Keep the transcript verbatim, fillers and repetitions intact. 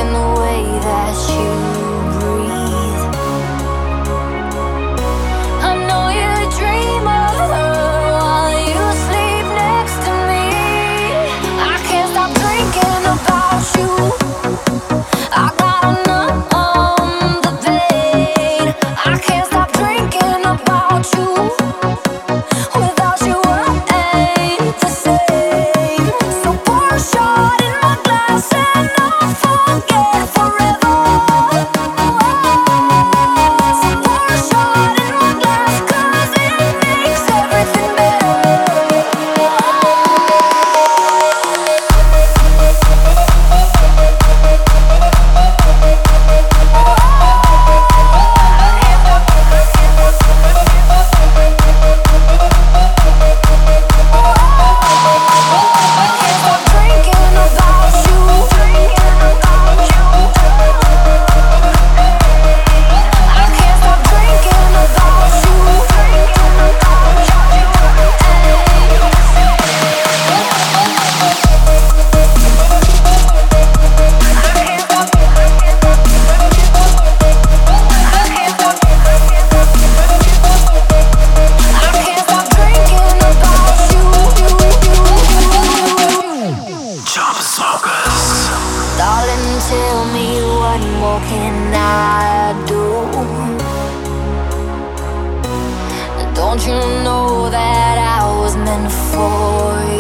in the way that you breathe. I know you dream of her while you sleep next to me. I can't stop thinking about you. I gotta numb the pain. I can't stop drinking about you. Without you I ain't the same. So pour a shot in my glass and I'll forget forever. So pour a shot in my glass 'cause it makes everything better. Darling, tell me what more can I do? Don't you know that I was meant for you?